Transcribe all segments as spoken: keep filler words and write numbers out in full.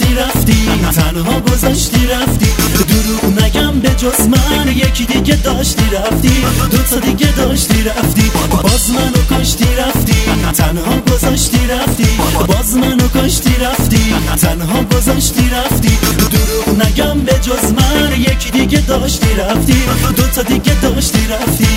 گذاشتی رفتی، تنها گذاشتی رفتی. دروغ نگم به جز من یکی دیگه داشتی رفتی، دوتا دیگه داشتی رفتی. باز منو کشتی رفتی، تنها گذاشتی رفتی. باز منو کشتی رفتی، تنها گذاشتی رفتی. دروغ نگم به جز من یکی دیگه داشتی رفتی، دوتا دیگه داشتی رفتی.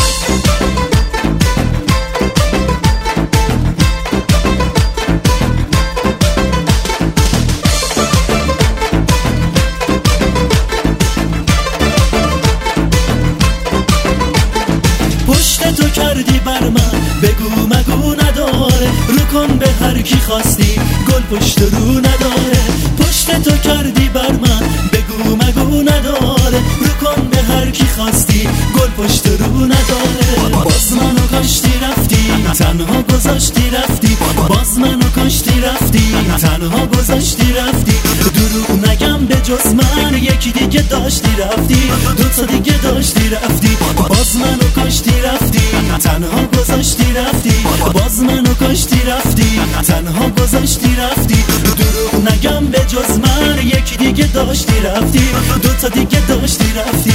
پشت تو کردی بر من بگو مگو نداره، رو کن به هر کی خواستی گل پشت رو نداره. پشت تو کردی بر من بگو مگو نداره، رو کن به هر کی خواستی گل پشت رو نداره. باز منو کشتی رفتی، تنها گذاشتی رفتی. باز منو کشتی رفتی، تنها گذاشتی رفتی. دروغ نگم به جز من یکی دیگه داشتی رفتی، دوتا دیگه داشتی رفتی. باز منو کشتی رفتی، تنها گذاشتی رفتی. باز منو کشتی رفتی، تنها گذاشتی رفتی. دروغ نگم به جز من یکی دیگه داشتی رفتی، دوتا دیگه داشتی رفتی.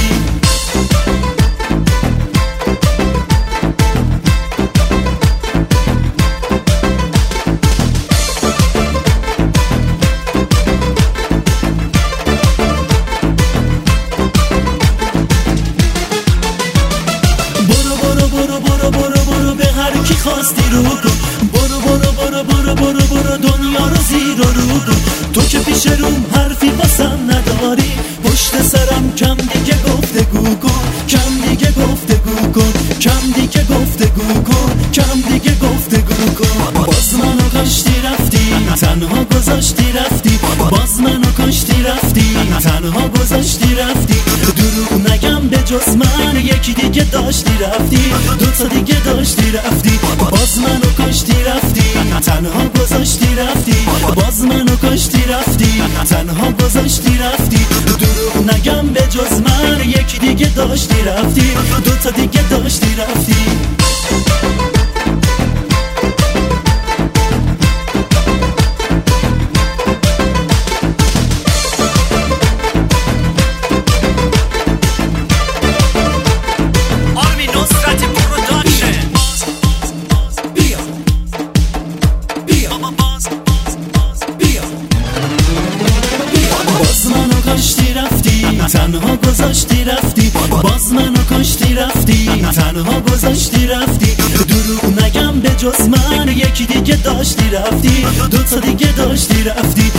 خواستی رو کن، برو برو برو برو برو برو دنیا رو زیر و رو کن. تو که پیش روم حرفی واسم نداری، پشت سرم کم دیگه گفتگو کن. کم دیگه گفتگو کن، کم دیگه گفتگو کن، کم دیگه گفتگو کن. باز منو کشتی رفتی، تنها گذاشتی رفتی. باز منو کشتی رفتی، تنها گذاشتی رفتی. دروغ نگم به جز من یکی دیگه داشتی رفتی، دوتا دیگه داشتی رفتی. باز منو کشتی رفتی، تنها گذاشتی رفتی. باز منو کشتی رفتی، تنها گذاشتی رفتی. دروغ نگم به جز من یکی دیگه داشتی رفتی، دوتا دیگه داشتی رفتی. تنها گذاشتی رفتی، باز منو کشتی رفتی. تنها گذاشتی رفتی. دروغ نگم به جز من یکی دیگه داشتی رفتی، دوتا دیگه داشتی رفتی.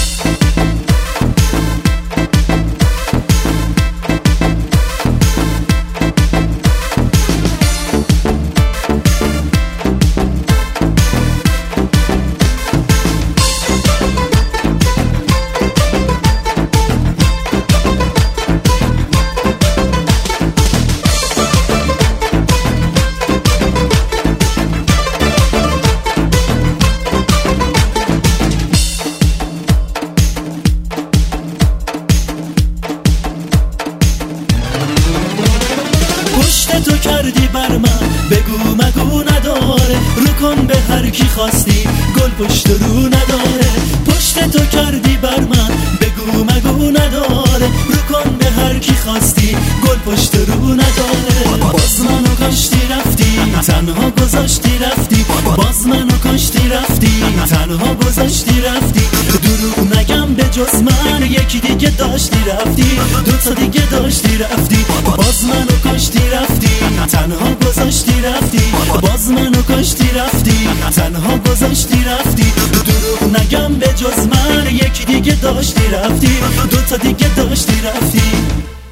پشت تو کردی بر من بگو مگو نداره، رو کن به هر کی خواستی گل پشت رو نداره. پشت تو کردی بر من بگو مگو نداره، رو کن به هر کی خواستی گل پشت رو نداره. باز منو کشتی رفتی، تنها گذاشتی رفتی. باز منو کشتی رفتی، تنها گذاشتی رفتی. دروغ نگم به جز من یکی دیگه داشتی رفتی، دوتا دیگه داشتی رفتی. باز منو کشتی رفتی، تنها گذاشتی رفتی. باز منو کشتی رفتی، تنها گذاشتی رفتی. دروغ نگم به جز من یکی دیگه داشتی رفتی، دوتا دیگه داشتی رفتی.